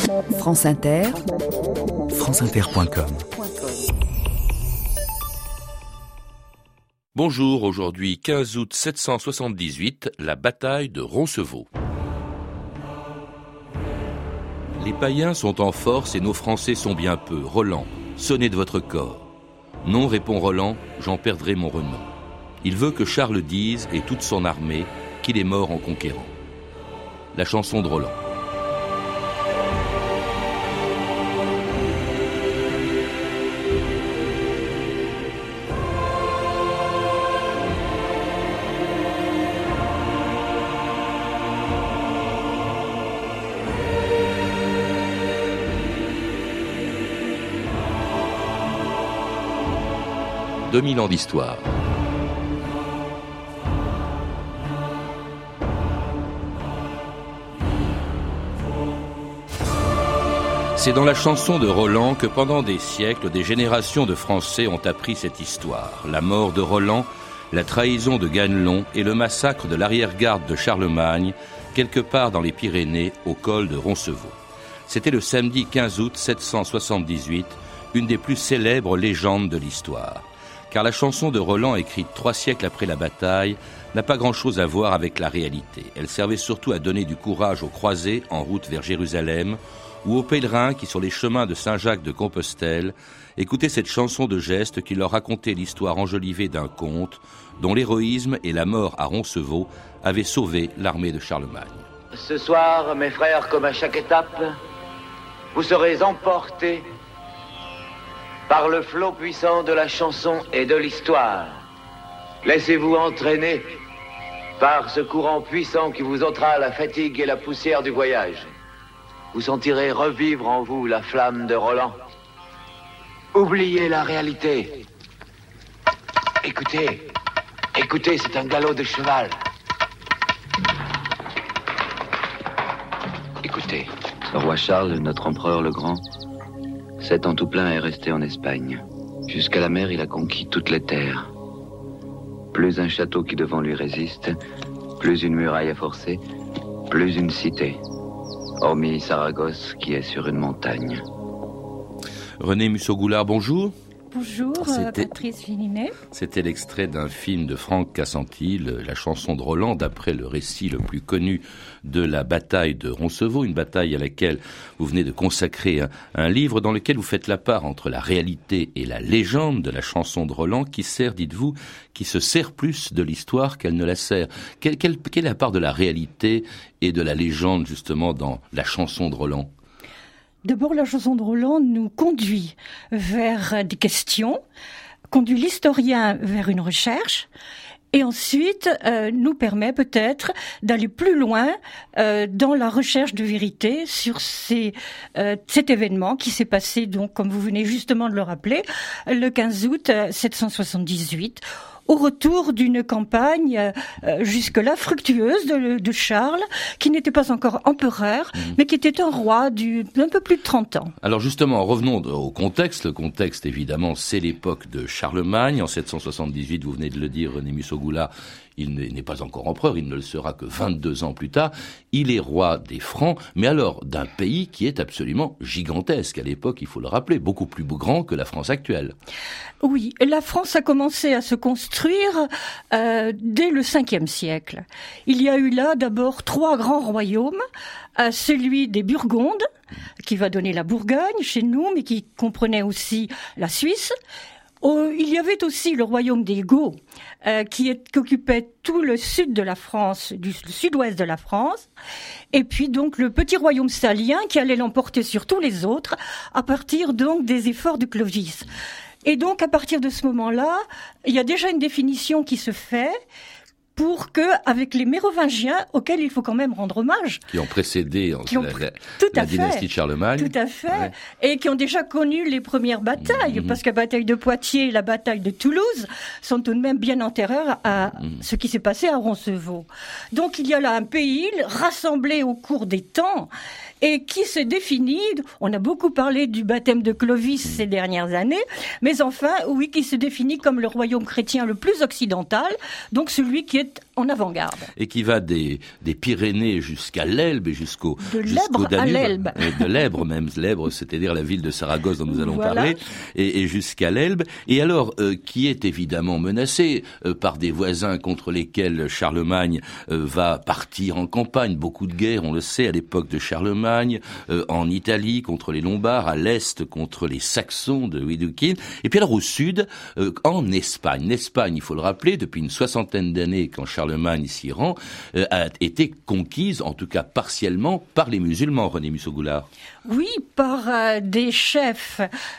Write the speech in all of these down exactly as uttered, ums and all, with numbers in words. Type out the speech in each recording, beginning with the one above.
France Inter, franceinter point com. Bonjour, aujourd'hui quinze août sept cent soixante-dix-huit, la bataille de Roncevaux. Les païens sont en force et nos Français sont bien peu. Roland, sonnez de votre corps. Non, répond Roland, j'en perdrai mon renom. Il veut que Charles dise, et toute son armée, qu'il est mort en conquérant. La chanson de Roland. deux mille ans d'histoire. C'est dans la chanson de Roland que pendant des siècles, des générations de Français ont appris cette histoire. La mort de Roland, la trahison de Ganelon et le massacre de l'arrière-garde de Charlemagne, quelque part dans les Pyrénées, au col de Roncevaux. C'était le samedi quinze août sept cent soixante-dix-huit, une des plus célèbres légendes de l'histoire. Car la chanson de Roland, écrite trois siècles après la bataille, n'a pas grand-chose à voir avec la réalité. Elle servait surtout à donner du courage aux croisés en route vers Jérusalem ou aux pèlerins qui, sur les chemins de Saint-Jacques de Compostelle, écoutaient cette chanson de geste qui leur racontait l'histoire enjolivée d'un conte dont l'héroïsme et la mort à Roncevaux avaient sauvé l'armée de Charlemagne. Ce soir, mes frères, comme à chaque étape, vous serez emportés par le flot puissant de la chanson et de l'histoire. Laissez-vous entraîner par ce courant puissant qui vous ôtera la fatigue et la poussière du voyage. Vous sentirez revivre en vous la flamme de Roland. Oubliez la réalité. Écoutez, écoutez, c'est un galop de cheval. Écoutez. Le roi Charles, notre empereur le Grand, sept ans tout plein est resté en Espagne. Jusqu'à la mer, il a conquis toutes les terres. Plus un château qui devant lui résiste, plus une muraille à forcer, plus une cité. Hormis Saragosse qui est sur une montagne. René Musso-Goulard, bonjour. Bonjour, c'était, Patrice Filinet. C'était l'extrait d'un film de Franck Cassanti, le, la chanson de Roland, d'après le récit le plus connu de la bataille de Roncevaux, une bataille à laquelle vous venez de consacrer un, un livre dans lequel vous faites la part entre la réalité et la légende de la chanson de Roland, qui sert, dites-vous, qui se sert plus de l'histoire qu'elle ne la sert. Quelle, quelle, quelle est la part de la réalité et de la légende, justement, dans la chanson de Roland ? D'abord, la chanson de Roland nous conduit vers des questions, conduit l'historien vers une recherche, et ensuite euh, nous permet peut-être d'aller plus loin euh, dans la recherche de vérité sur ces, euh, cet événement qui s'est passé, donc, comme vous venez justement de le rappeler, le quinze août sept cent soixante-dix-huit, au retour d'une campagne euh, jusque-là fructueuse de, de Charles, qui n'était pas encore empereur, mmh. mais qui était un roi du, d'un peu plus de trente ans. Alors justement, revenons au contexte. Le contexte, évidemment, c'est l'époque de Charlemagne. En sept cent soixante-dix-huit, vous venez de le dire, René Musso-Goulard, il n'est pas encore empereur, il ne le sera que vingt-deux ans plus tard. Il est roi des Francs, mais alors d'un pays qui est absolument gigantesque. À l'époque, il faut le rappeler, beaucoup plus grand que la France actuelle. Oui, la France a commencé à se construire euh, dès le cinquième siècle. Il y a eu là d'abord trois grands royaumes, euh, celui des Burgondes, qui va donner la Bourgogne chez nous, mais qui comprenait aussi la Suisse. Oh, il y avait aussi le royaume des Goths, euh, qui, est, qui occupait tout le sud de la France, du le sud-ouest de la France, et puis donc le petit royaume salien qui allait l'emporter sur tous les autres, à partir donc des efforts de Clovis. Et donc à partir de ce moment-là, il y a déjà une définition qui se fait, pour que, avec les Mérovingiens, auxquels il faut quand même rendre hommage. Qui ont précédé qui ont, la, la, tout à la dynastie fait, de Charlemagne. Tout à fait. Ouais. Et qui ont déjà connu les premières batailles, mmh. parce que la bataille de Poitiers et la bataille de Toulouse sont tout de même bien antérieures à mmh. ce qui s'est passé à Roncevaux. Donc il y a là un pays rassemblé au cours des temps et qui se définit, on a beaucoup parlé du baptême de Clovis ces dernières années, mais enfin, oui, qui se définit comme le royaume chrétien le plus occidental, donc celui qui est en avant-garde. Et qui va des, des Pyrénées jusqu'à l'Elbe et jusqu'au De jusqu'au l'Ebre à Danube. l'Elbe. Et de l'Ebre même, l'Ebre, c'est-à-dire la ville de Saragosse dont nous allons Voilà. parler, et, et jusqu'à l'Elbe. Et alors, euh, qui est évidemment menacé euh, par des voisins contre lesquels Charlemagne euh, va partir en campagne. Beaucoup de guerres, on le sait, à l'époque de Charlemagne, euh, en Italie contre les Lombards, à l'est contre les Saxons de Widukind, et puis alors au sud, euh, en Espagne. L'Espagne, il faut le rappeler, depuis une soixantaine d'années, quand Charlemagne s'y rend, euh, a été conquise, en tout cas partiellement, par les musulmans, René Musso-Goulard. Oui, par euh, des chefs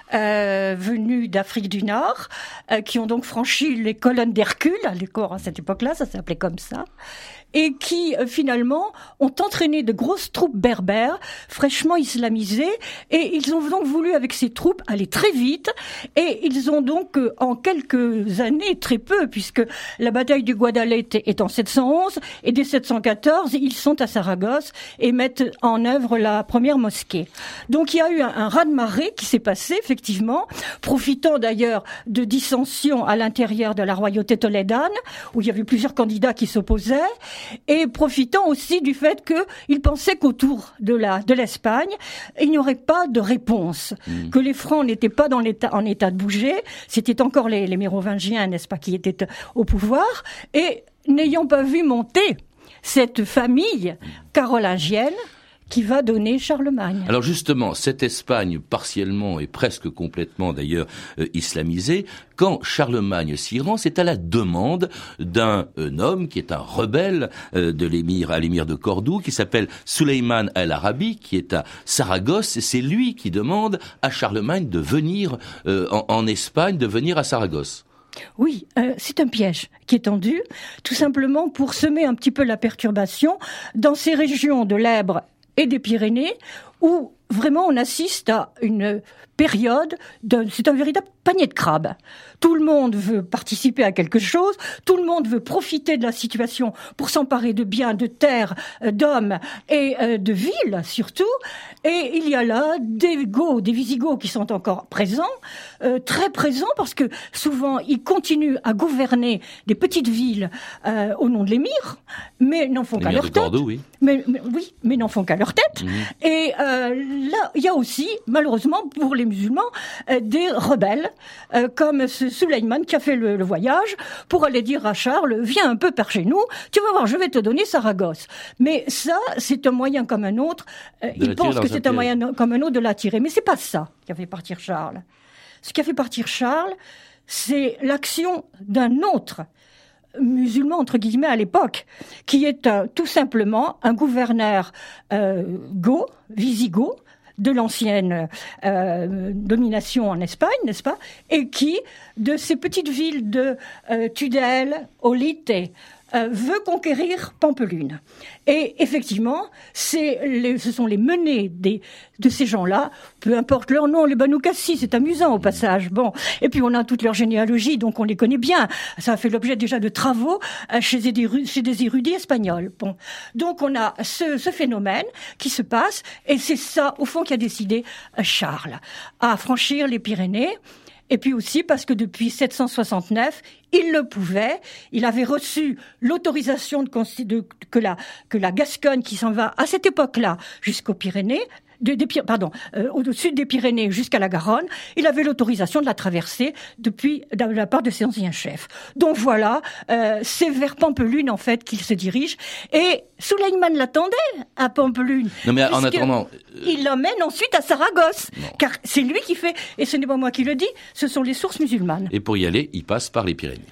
euh, venus d'Afrique du Nord, euh, qui ont donc franchi les colonnes d'Hercule, à l'époque, à cette époque-là, ça s'appelait comme ça, et qui euh, finalement ont entraîné de grosses troupes berbères, fraîchement islamisées, et ils ont donc voulu avec ces troupes aller très vite, et ils ont donc euh, en quelques années, très peu, puisque la bataille du Guadalete est en sept cent onze, et dès sept cent quatorze, ils sont à Saragosse et mettent en œuvre la première mosquée. Donc il y a eu un, un raz-de-marée qui s'est passé, effectivement, profitant d'ailleurs de dissensions à l'intérieur de la royauté tolédane, où il y avait plusieurs candidats qui s'opposaient, et profitant aussi du fait qu'ils pensaient qu'autour de la de l'Espagne, il n'y aurait pas de réponse, mmh. que les Francs n'étaient pas dans l'état, en état de bouger, c'était encore les, les Mérovingiens, n'est-ce pas, qui étaient au pouvoir, et n'ayant pas vu monter cette famille carolingienne, qui va donner Charlemagne. Alors justement, cette Espagne partiellement et presque complètement d'ailleurs euh, islamisée, quand Charlemagne s'y rend, c'est à la demande d'un euh, homme qui est un rebelle euh, de l'émir à l'émir de Cordoue, qui s'appelle Suleiman el-Arabi, qui est à Saragosse, et c'est lui qui demande à Charlemagne de venir euh, en, en Espagne, de venir à Saragosse. Oui, euh, c'est un piège qui est tendu, tout simplement pour semer un petit peu la perturbation dans ces régions de l'Ebre et des Pyrénées, où vraiment on assiste à une période, de, c'est un véritable panier de crabes. Tout le monde veut participer à quelque chose, tout le monde veut profiter de la situation pour s'emparer de biens, de terres, d'hommes et euh, de villes surtout. Et il y a là des Goths, des Visigoths qui sont encore présents, euh, très présents parce que souvent ils continuent à gouverner des petites villes euh, au nom de l'émir, mais n'en font qu'à leur tête. Cordoue, oui. Mais, mais oui, mais n'en font qu'à leur tête. Mmh. Et euh, là, il y a aussi, malheureusement, pour les musulmans, euh, des rebelles, euh, comme ce Suleiman qui a fait le, le voyage pour aller dire à Charles, viens un peu par chez nous, tu vas voir, je vais te donner Saragosse. Mais ça, c'est un moyen comme un autre. Euh, il pense que c'est un moyen comme un autre de l'attirer. Mais c'est pas ça qui a fait partir Charles. Ce qui a fait partir Charles, c'est l'action d'un autre musulman, entre guillemets, à l'époque, qui est un, tout simplement un gouverneur euh, goth, wisigoth, de l'ancienne euh, domination en Espagne, n'est-ce pas, et qui, de ces petites villes de euh, Tudel, Olite, euh, veut conquérir Pampelune. Et effectivement, c'est les, ce sont les menées des, de ces gens-là, peu importe leur nom, les Banu Qassi, c'est amusant au passage. Bon, et puis on a toute leur généalogie, donc on les connaît bien. Ça a fait l'objet déjà de travaux euh, chez, des, chez des érudits espagnols. Bon, donc on a ce, ce phénomène qui se passe, et c'est ça, au fond, qui a décidé euh, Charles à franchir les Pyrénées. Et puis aussi parce que depuis sept cent soixante-neuf, il le pouvait. Il avait reçu l'autorisation de, de que la que la Gascogne, qui s'en va à cette époque-là jusqu'aux Pyrénées, de, des, pardon, euh, au sud des Pyrénées jusqu'à la Garonne, il avait l'autorisation de la traverser depuis de la part de ses anciens chefs. Donc voilà, euh, c'est vers Pampelune en fait qu'il se dirige. Et Suleiman l'attendait à Pampelune. Non mais en attendant, euh... il l'emmène ensuite à Saragosse, non. car c'est lui qui fait. Et ce n'est pas moi qui le dis, ce sont les sources musulmanes. Et pour y aller, il passe par les Pyrénées.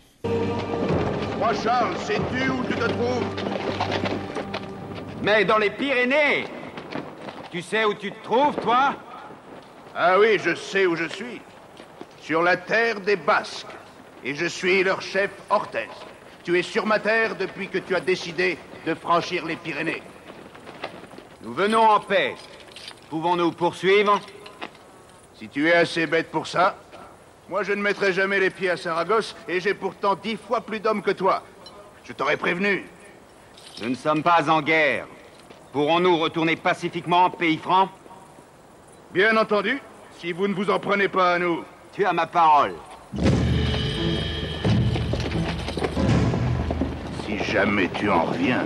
Moi, Charles, sais-tu où tu te trouves? Mais dans les Pyrénées. Tu sais où tu te trouves, toi? Ah oui, je sais où je suis. Sur la terre des Basques. Et je suis leur chef Orthez. Tu es sur ma terre depuis que tu as décidé de franchir les Pyrénées. Nous venons en paix. Pouvons-nous poursuivre? Si tu es assez bête pour ça, moi je ne mettrai jamais les pieds à Saragosse et j'ai pourtant dix fois plus d'hommes que toi. Je t'aurais prévenu. Nous ne sommes pas en guerre. Pourrons-nous retourner pacifiquement en pays franc? Bien entendu, si vous ne vous en prenez pas à nous. Tu as ma parole. Si jamais tu en reviens.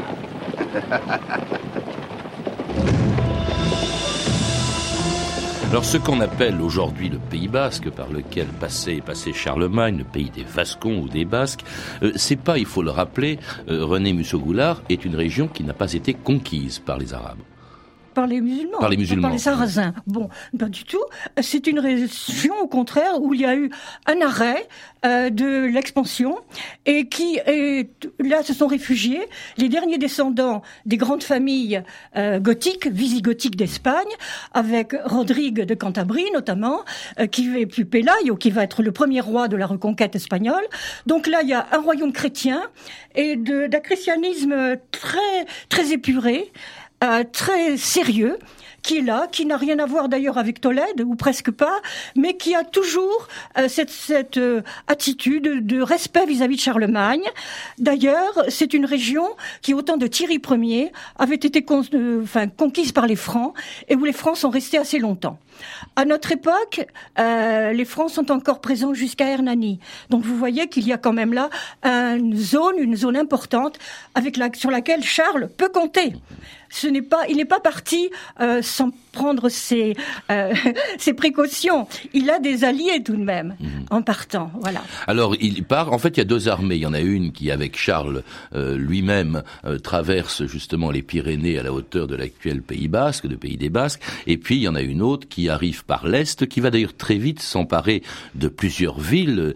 Alors ce qu'on appelle aujourd'hui le Pays Basque, par lequel passait, passait Charlemagne, le pays des Vascons ou des Basques, euh, c'est pas, il faut le rappeler, euh, René Musso-Goulard est une région qui n'a pas été conquise par les Arabes. Par les musulmans, par les musulmans, par les Sarrasins. Bon, pas du tout. C'est une région, au contraire, où il y a eu un arrêt euh, de l'expansion et qui, est, là, se sont réfugiés les derniers descendants des grandes familles euh, gothiques, visigothiques d'Espagne, avec Rodrigue de Cantabrie, notamment, euh, qui est plus Pelayo, qui va être le premier roi de la reconquête espagnole. Donc là, il y a un royaume chrétien et de, d'un christianisme très, très épuré, Euh, très sérieux, qui est là, qui n'a rien à voir d'ailleurs avec Tolède, ou presque pas, mais qui a toujours euh, cette, cette euh, attitude de respect vis-à-vis de Charlemagne. D'ailleurs, c'est une région qui, au temps de Thierry Ier, avait été con, euh, enfin, conquise par les Francs, et où les Francs sont restés assez longtemps. À notre époque, euh, les Francs sont encore présents jusqu'à Hernani. Donc vous voyez qu'il y a quand même là une zone, une zone importante avec la, sur laquelle Charles peut compter. Ce n'est pas, il n'est pas parti euh, sans prendre ses, euh, ses précautions. Il a des alliés tout de même mmh. en partant. Voilà. Alors il part. En fait, il y a deux armées. Il y en a une qui, avec Charles euh, lui-même, euh, traverse justement les Pyrénées à la hauteur de l'actuel Pays Basque, de Pays des Basques. Et puis il y en a une autre qui arrive par l'est, qui va d'ailleurs très vite s'emparer de plusieurs villes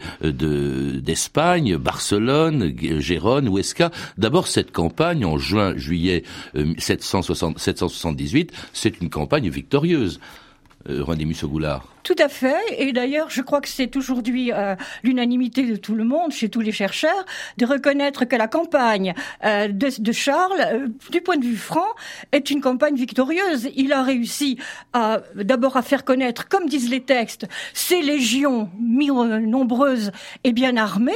de d'Espagne, Barcelone, Gérone, Huesca. D'abord, cette campagne en juin, juillet euh, sept cent soixante-dix-huit, c'est une campagne victorieuse. Euh, René Musso-Goulard. Tout à fait, et d'ailleurs je crois que c'est aujourd'hui euh, l'unanimité de tout le monde, chez tous les chercheurs, de reconnaître que la campagne euh, de, de Charles, euh, du point de vue franc, est une campagne victorieuse. Il a réussi à, d'abord à faire connaître, comme disent les textes, ses légions nombreuses et bien armées,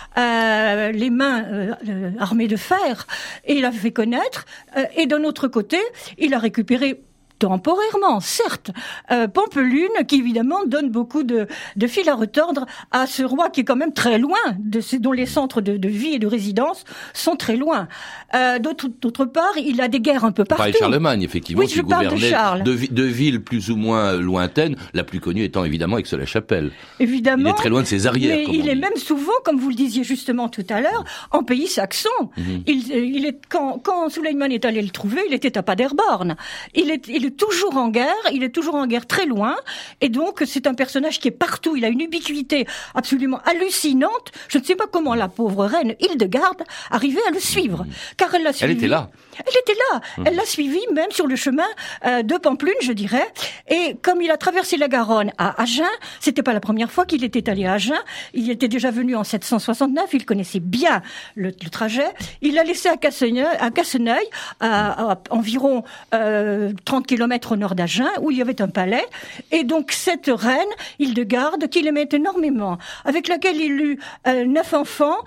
euh, les mains euh, armées de fer, et il a fait connaître, euh, et d'un autre côté, il a récupéré temporairement, certes, euh, Pampelune, qui évidemment donne beaucoup de, de fil à retordre à ce roi qui est quand même très loin, de, dont les centres de, de vie et de résidence sont très loin. Euh, d'autre, d'autre part, il a des guerres un peu partout. Pareil Charlemagne, effectivement, oui, qui je parle gouvernait de, Charles. De, de villes plus ou moins lointaines, la plus connue étant évidemment Aix-la-Chapelle. Évidemment. Il est très loin de ses arrières. Mais il est dit. Même souvent, comme vous le disiez justement tout à l'heure, en pays saxon. Mm-hmm. Il, il est quand, quand Suleiman est allé le trouver, il était à Paderborn. Il est, il est toujours en guerre, il est toujours en guerre très loin, et donc c'est un personnage qui est partout, il a une ubiquité absolument hallucinante. Je ne sais pas comment la pauvre reine Hildegarde arrivait à le suivre, car elle l'a suivi. Elle était là. Elle était là, elle l'a suivi même sur le chemin euh, de Pampelune, je dirais, et comme il a traversé la Garonne à Agen, c'était pas la première fois qu'il était allé à Agen, il était déjà venu en sept cent soixante-neuf, il connaissait bien le, le trajet, il l'a laissé à Casseneuil, à, Casseneuil, à, à environ euh, trente kilomètres au nord d'Agen, où il y avait un palais, et donc cette reine, Hildegarde, qu'il aimait énormément, avec laquelle il eut euh, neuf enfants,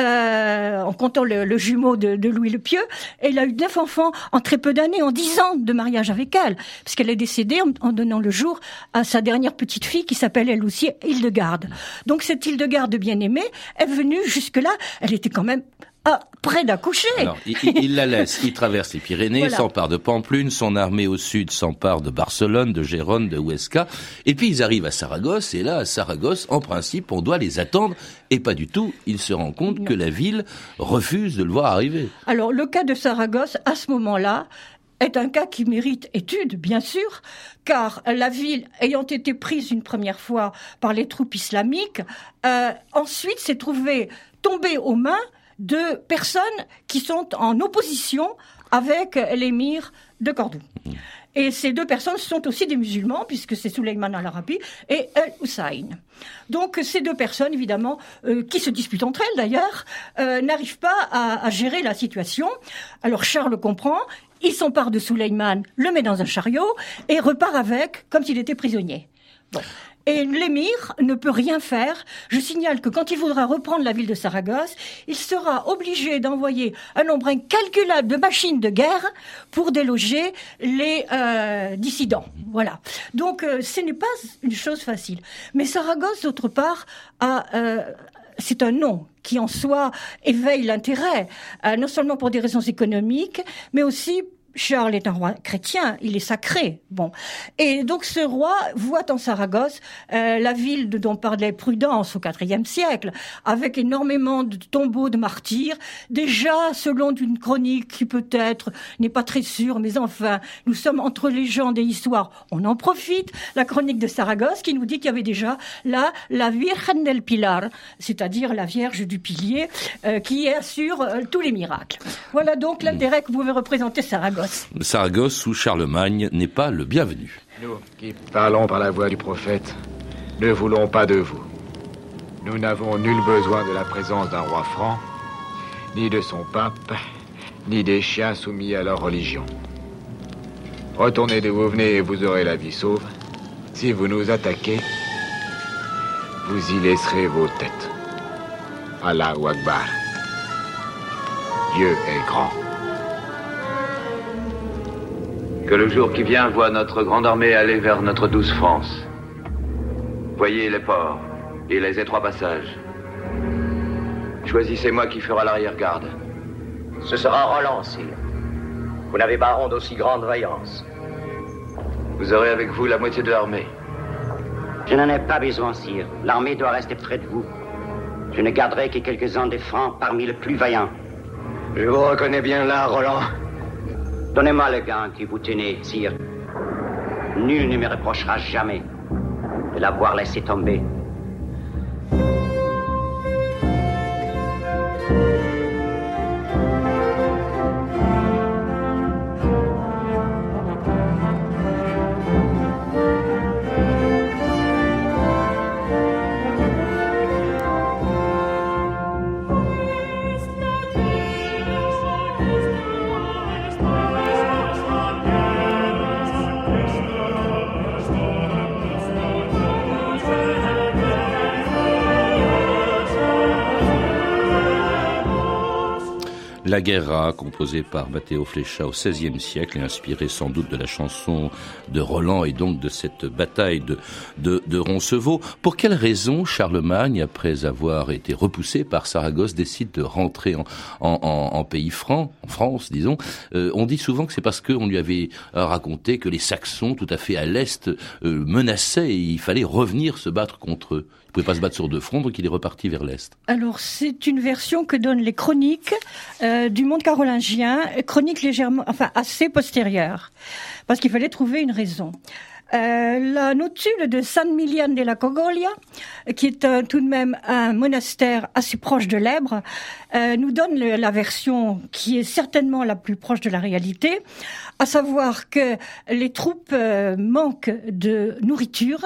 euh, en comptant le, le jumeau de, de Louis le Pieux, et il a eu neuf enfants en très peu d'années, en dix ans de mariage avec elle, puisqu'elle est décédée en, en donnant le jour à sa dernière petite fille qui s'appelle elle aussi Hildegarde. Donc cette Hildegarde bien-aimée est venue jusque-là, elle était quand même Ah, près d'accoucher. Alors, il, il la laisse, il traverse les Pyrénées, voilà. S'empare de Pampelune, son armée au sud s'empare de Barcelone, de Gérone, de Huesca, et puis ils arrivent à Saragosse, et là, à Saragosse, en principe, on doit les attendre, et pas du tout, il se rend compte non. que la ville refuse de le voir arriver. Alors, le cas de Saragosse, à ce moment-là, est un cas qui mérite étude, bien sûr, car la ville ayant été prise une première fois par les troupes islamiques, euh, ensuite s'est trouvée tombée aux mains de personnes qui sont en opposition avec l'émir de Cordoue. Et ces deux personnes sont aussi des musulmans, puisque c'est Suleiman al-Arabi et El-Hussein. Donc ces deux personnes, évidemment, euh, qui se disputent entre elles d'ailleurs, euh, n'arrivent pas à, à gérer la situation. Alors Charles comprend, il s'empare de Suleiman, le met dans un chariot et repart avec, comme s'il était prisonnier. Bon. Et l'émir ne peut rien faire. Je signale que quand il voudra reprendre la ville de Saragosse, il sera obligé d'envoyer un nombre incalculable de machines de guerre pour déloger les euh, dissidents. Voilà. Donc, euh, ce n'est pas une chose facile. Mais Saragosse, d'autre part, a... Euh, c'est un nom qui, en soi, éveille l'intérêt, euh, non seulement pour des raisons économiques, mais aussi... Charles est un roi chrétien, il est sacré. Bon, et donc ce roi voit en Saragosse euh, la ville de, dont parlait Prudence au quatrième siècle, avec énormément de tombeaux de martyrs. Déjà, selon une chronique qui peut-être n'est pas très sûre, mais enfin, nous sommes entre légendes et histoires. On en profite. La chronique de Saragosse qui nous dit qu'il y avait déjà là la Virgen del Pilar, c'est-à-dire la Vierge du Pilier, euh, qui assure euh, tous les miracles. Voilà donc l'intérêt que pouvait représenter Saragosse. Saragosse où Charlemagne n'est pas le bienvenu. Nous, qui parlons par la voix du prophète, ne voulons pas de vous. Nous n'avons nul besoin de la présence d'un roi franc, ni de son pape, ni des chiens soumis à leur religion. Retournez d'où vous venez et vous aurez la vie sauve. Si vous nous attaquez, vous y laisserez vos têtes. Allahu Akbar. Dieu est grand. Que le jour qui vient voit notre grande armée aller vers notre douce France. Voyez les ports et les étroits passages. Choisissez-moi qui fera l'arrière-garde. Ce sera Roland, sire. Vous n'avez pas honte d'aussi grande vaillance. Vous aurez avec vous la moitié de l'armée. Je n'en ai pas besoin, sire. L'armée doit rester près de vous. Je ne garderai que quelques-uns des Francs parmi les plus vaillants. Je vous reconnais bien là, Roland. Donnez-moi le gant que vous tenez, sire. Nul ne me reprochera jamais de l'avoir laissé tomber. La Guerra, composée par Matteo Fleccia au seizième siècle et inspirée sans doute de la chanson de Roland et donc de cette bataille de, de, de Roncevaux. Pour quelle raison Charlemagne, après avoir été repoussé par Saragosse, décide de rentrer en, en, en, en pays franc, en France, disons? euh, On dit souvent que c'est parce qu'on lui avait raconté que les Saxons, tout à fait à l'est, euh, menaçaient et il fallait revenir se battre contre eux. Il ne pouvait pas se battre sur deux fronts, donc il est reparti vers l'est. Alors, c'est une version que donnent les chroniques euh, du monde carolingien, chroniques légèrement, enfin assez postérieures, parce qu'il fallait trouver une raison. Euh, la notule de San Milian de la Cogoglia, qui est euh, tout de même un monastère assez proche de l'Èbre, euh, nous donne le, la version qui est certainement la plus proche de la réalité, à savoir que les troupes euh, manquent de nourriture.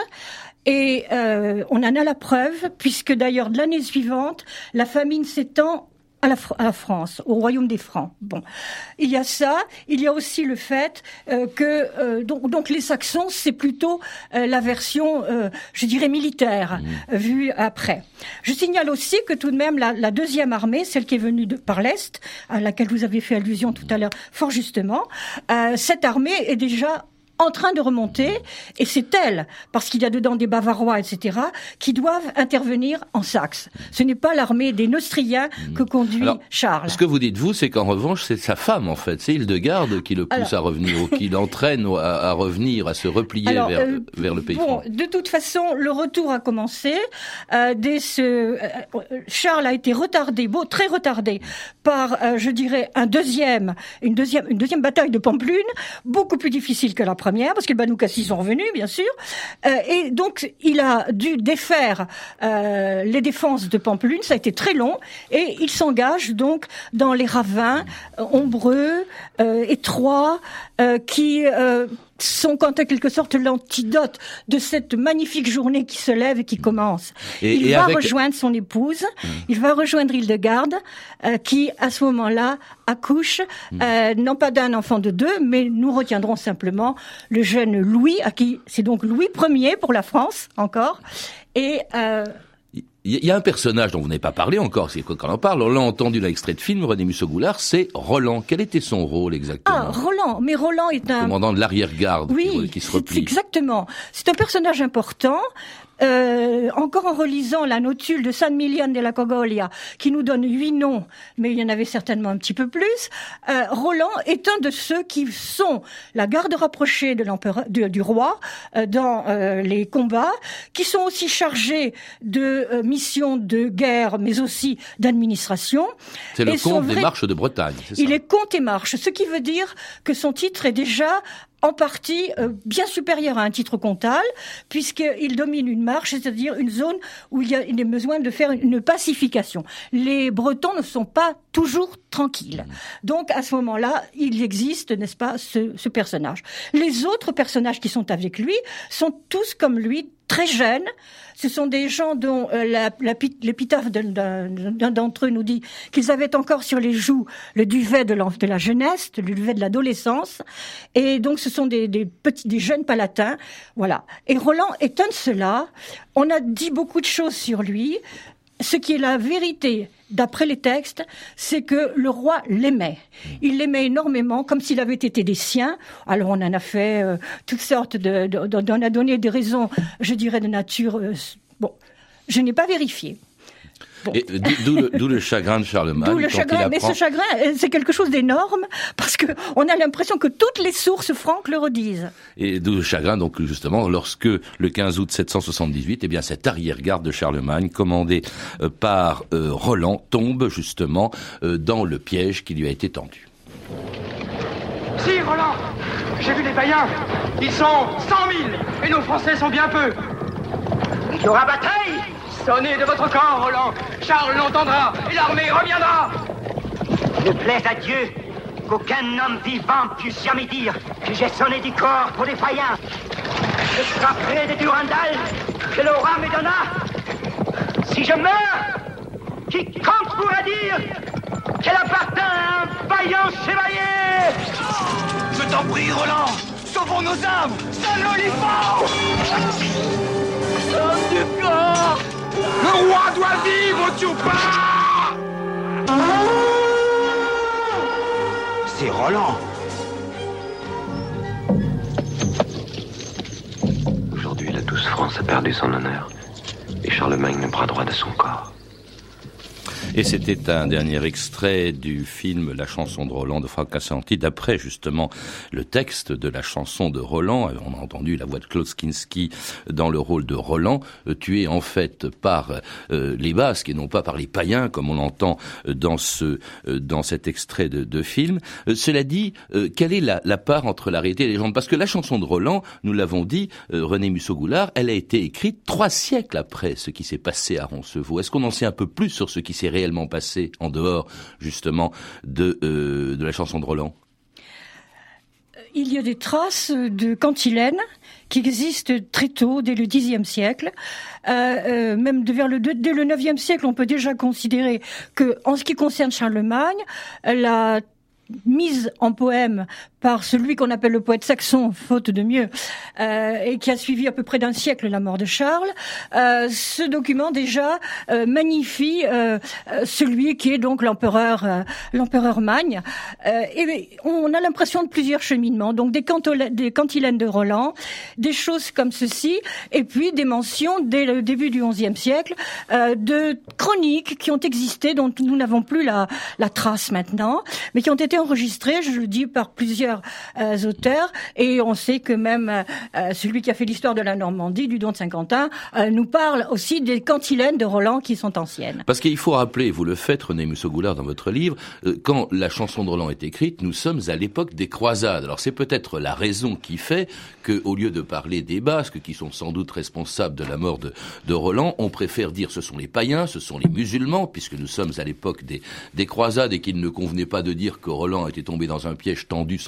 Et euh, on en a la preuve, puisque d'ailleurs de l'année suivante, la famine s'étend à la, à la France, au royaume des Francs. Bon, il y a ça. Il y a aussi le fait euh, que euh, donc, donc les Saxons, c'est plutôt euh, la version, euh, je dirais militaire, mmh. euh, vue après. Je signale aussi que tout de même la, la deuxième armée, celle qui est venue de, par l'est, à laquelle vous avez fait allusion tout à l'heure, fort justement, euh, cette armée est déjà en train de remonter, et c'est elle, parce qu'il y a dedans des Bavarois, et cetera, qui doivent intervenir en Saxe. Ce n'est pas l'armée des Neustriens que conduit Alors, Charles. Ce que vous dites, vous, c'est qu'en revanche, c'est sa femme, en fait. C'est Hildegarde qui le pousse Alors, à revenir, ou qui l'entraîne à, à revenir, à se replier Alors, vers, euh, vers le pays bon, franc. De toute façon, le retour a commencé. Euh, dès ce, euh, Charles a été retardé, beau, très retardé, par, euh, je dirais, un deuxième, une deuxième, une deuxième bataille de Pamplune, beaucoup plus difficile que la première. Première, parce que les Banu Qassi sont revenus, bien sûr, euh, et donc il a dû défaire euh, les défenses de Pampelune. Ça a été très long, et il s'engage donc dans les ravins euh, ombreux, euh, étroits, euh, qui euh, sont en quelque sorte l'antidote de cette magnifique journée qui se lève et qui commence. Et, il et va avec... rejoindre son épouse, mmh. il va rejoindre Hildegarde, euh, qui à ce moment-là accouche, mmh. euh, non pas d'un enfant de deux, mais nous retiendrons simplement le jeune Louis, à qui c'est donc Louis Ier pour la France encore, et euh, il y a un personnage dont vous n'avez pas parlé encore, c'est quand on en parle, on l'a entendu dans l'extrait de film, René Musso-Goulart, c'est Roland. Quel était son rôle exactement? Ah, Roland, mais Roland est un... commandant de l'arrière-garde, oui, qui, qui se replie. Exactement. C'est un personnage important. Euh, encore en relisant la notule de San Milian de la Cogoglia, qui nous donne huit noms, mais il y en avait certainement un petit peu plus, euh, Roland est un de ceux qui sont la garde rapprochée de l'empereur, du, du roi, euh, dans euh, les combats, qui sont aussi chargés de euh, missions de guerre, mais aussi d'administration. C'est le et comte vrai... des Marches de Bretagne, c'est ça? Il est comte et marche, ce qui veut dire que son titre est déjà en partie euh, bien supérieur à un titre comtal, puisqu'il domine une marche, c'est-à-dire une zone où il y a, il y a besoin de faire une pacification. Les Bretons ne sont pas toujours tranquilles. Donc, à ce moment-là, il existe, n'est-ce pas, ce, ce personnage. Les autres personnages qui sont avec lui sont tous comme lui, très jeunes. Ce sont des gens dont euh, la, la, l'épitaphe d'un, d'un d'entre eux nous dit qu'ils avaient encore sur les joues le duvet de, de la jeunesse, le duvet de l'adolescence. Et donc, ce sont des, des petits, des jeunes palatins. Voilà. Et Roland est un de ceux-là. On a dit beaucoup de choses sur lui. Ce qui est la vérité, d'après les textes, c'est que le roi l'aimait. Il l'aimait énormément, comme s'il avait été des siens. Alors on en a fait euh, toutes sortes de, de, de... On a donné des raisons, je dirais, de nature... Euh, bon, je n'ai pas vérifié. Bon. Et d'où le, d'où le chagrin de Charlemagne. D'où le chagrin, apprend... mais ce chagrin, c'est quelque chose d'énorme, parce que on a l'impression que toutes les sources franques le redisent. Et d'où le chagrin, donc, justement, lorsque, le quinze août sept cent soixante-dix-huit, eh bien, cette arrière-garde de Charlemagne, commandée euh, par euh, Roland, tombe, justement, euh, dans le piège qui lui a été tendu. Si, Roland, j'ai vu les païens. Ils sont cent mille, et nos Français sont bien peu. Il y aura bataille. Sonnez de votre camp, Roland. Charles l'entendra et l'armée reviendra. Il plaise à Dieu qu'aucun homme vivant puisse jamais dire que j'ai sonné du corps pour les païens. Je frapperai de Durandal que le roi me donna. Si je meurs, quiconque pourra dire qu'elle appartient à un vaillant chevalier. Je t'en prie, Roland. Sauvons nos âmes. Sonne l'olifant. Sonne du corps. Le roi doit vivre, Tupa! C'est Roland. Aujourd'hui, la douce France a perdu son honneur. Et Charlemagne le bras droit de son corps. Et c'était un dernier extrait du film La chanson de Roland de Franck Cassanti, d'après justement le texte de la chanson de Roland. On a entendu la voix de Klaus Kinski dans le rôle de Roland, tué en fait par euh, les Basques et non pas par les païens, comme on l'entend dans ce euh, dans cet extrait de, de film. Euh, cela dit, euh, quelle est la, la part entre la réalité et la légende? Parce que la chanson de Roland, nous l'avons dit, euh, René Musso-Goulart, elle a été écrite trois siècles après ce qui s'est passé à Roncevaux. Est-ce qu'on en sait un peu plus sur ce qui s'est réellement passé en dehors justement de, euh, de la chanson de Roland? Il y a des traces de cantilènes qui existent très tôt, dès le dixième siècle. Euh, euh, même de vers le, dès le neuvième siècle, on peut déjà considérer que, en ce qui concerne Charlemagne, la mise en poème par celui qu'on appelle le poète saxon, faute de mieux, euh, et qui a suivi à peu près d'un siècle la mort de Charles, euh, ce document déjà euh, magnifie euh, celui qui est donc l'empereur euh, l'empereur Magne. Euh, et on a l'impression de plusieurs cheminements, donc des, cantole- des cantilènes de Roland, des choses comme ceci, et puis des mentions dès le début du onzième siècle euh, de chroniques qui ont existé, dont nous n'avons plus la, la trace maintenant, mais qui ont été enregistrées, je le dis, par plusieurs Euh, auteurs, et on sait que même euh, celui qui a fait l'histoire de la Normandie, du Don de Saint-Quentin, euh, nous parle aussi des cantilènes de Roland qui sont anciennes. Parce qu'il faut rappeler, vous le faites, René Musso-Goulart, dans votre livre, euh, quand la chanson de Roland est écrite, nous sommes à l'époque des croisades. Alors c'est peut-être la raison qui fait que, au lieu de parler des Basques, qui sont sans doute responsables de la mort de, de Roland, on préfère dire ce sont les païens, ce sont les musulmans, puisque nous sommes à l'époque des, des croisades et qu'il ne convenait pas de dire que Roland était tombé dans un piège tendu sans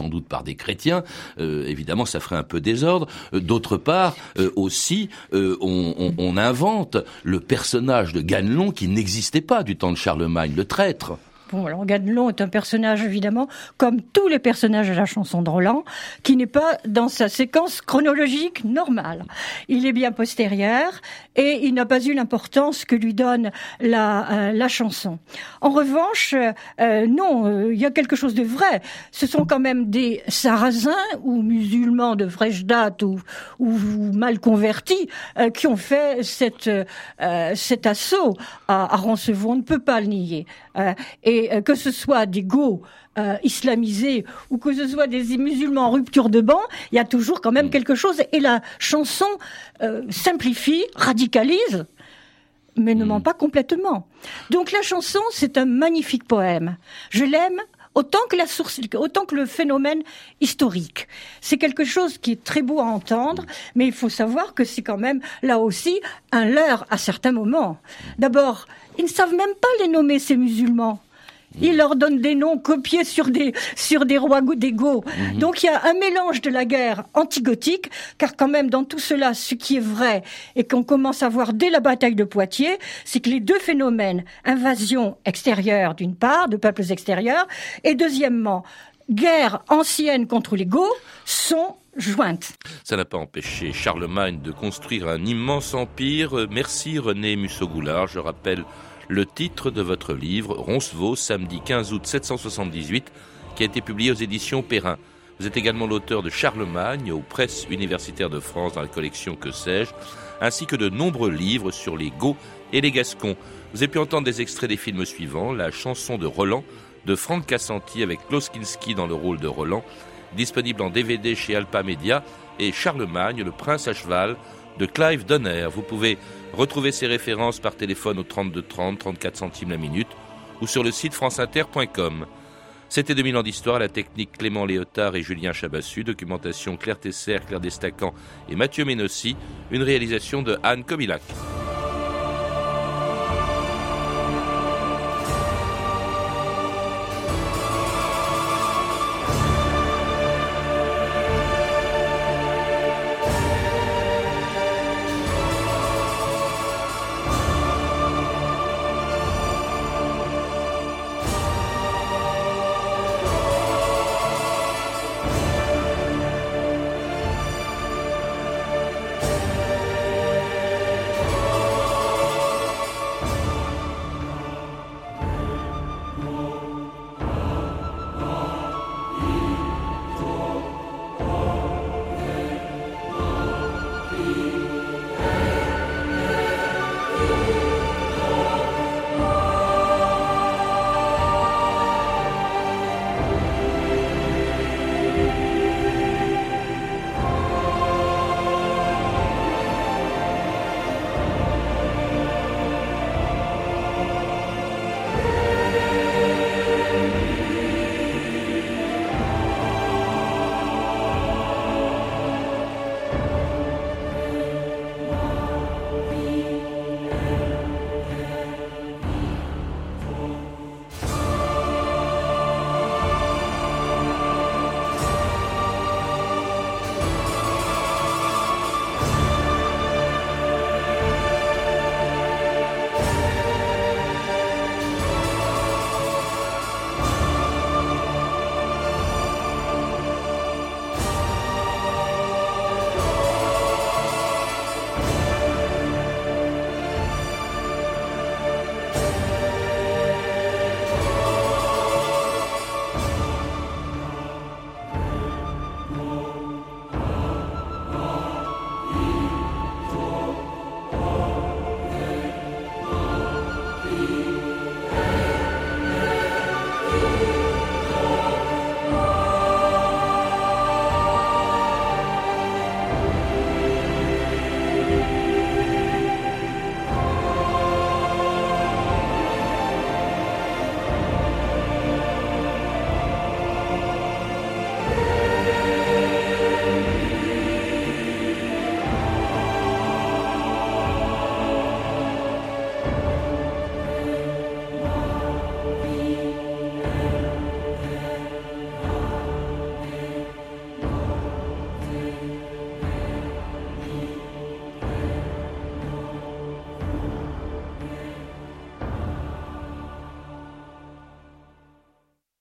sans doute par des chrétiens, euh, évidemment ça ferait un peu désordre. Euh, d'autre part, euh, aussi, euh, on, on, on invente le personnage de Ganelon qui n'existait pas du temps de Charlemagne, le traître. Bon, alors Ganelon est un personnage, évidemment, comme tous les personnages de la chanson de Roland, qui n'est pas dans sa séquence chronologique normale. Il est bien postérieur et il n'a pas eu l'importance que lui donne la, euh, la chanson. En revanche, euh, non, euh, il y a quelque chose de vrai. Ce sont quand même des Sarrasins ou musulmans de fraîche date ou, ou, ou mal convertis euh, qui ont fait cette, euh, cet assaut à, à Roncevaux. On ne peut pas le nier. Euh, et Et que ce soit des Goths euh, islamisés ou que ce soit des musulmans en rupture de banc, il y a toujours quand même quelque chose. Et la chanson euh, simplifie, radicalise, mais ne ment pas complètement. Donc la chanson, c'est un magnifique poème. Je l'aime autant que la source, autant que le phénomène historique. C'est quelque chose qui est très beau à entendre, mais il faut savoir que c'est quand même, là aussi, un leurre à certains moments. D'abord, ils ne savent même pas les nommer, ces musulmans. Il leur donne des noms copiés sur des sur des rois des Goths. Mmh. Donc il y a un mélange de la guerre anti-gothique, car quand même dans tout cela, ce qui est vrai et qu'on commence à voir dès la bataille de Poitiers, c'est que les deux phénomènes, invasion extérieure d'une part, de peuples extérieurs, et deuxièmement, guerre ancienne contre les Goths, sont jointes. Ça n'a pas empêché Charlemagne de construire un immense empire. Merci René Musso-Goulard. Je rappelle le titre de votre livre, Roncevaux, samedi quinze août sept cent soixante-dix-huit, qui a été publié aux éditions Perrin. Vous êtes également l'auteur de Charlemagne aux presses universitaires de France dans la collection Que sais-je, ainsi que de nombreux livres sur les Goths et les Gascons. Vous avez pu entendre des extraits des films suivants, La chanson de Roland, de Franck Cassanti avec Klaus Kinski dans le rôle de Roland, disponible en D V D chez Alpa Media, et Charlemagne, le prince à cheval, de Clive Donner. Vous pouvez retrouver ces références par téléphone au trente-deux trente, trente-quatre centimes la minute ou sur le site france inter point com. C'était deux mille ans d'histoire, la technique Clément Léotard et Julien Chabassu, documentation Claire Tesser, Claire Destacan et Mathieu Ménossi, une réalisation de Anne Kobilac.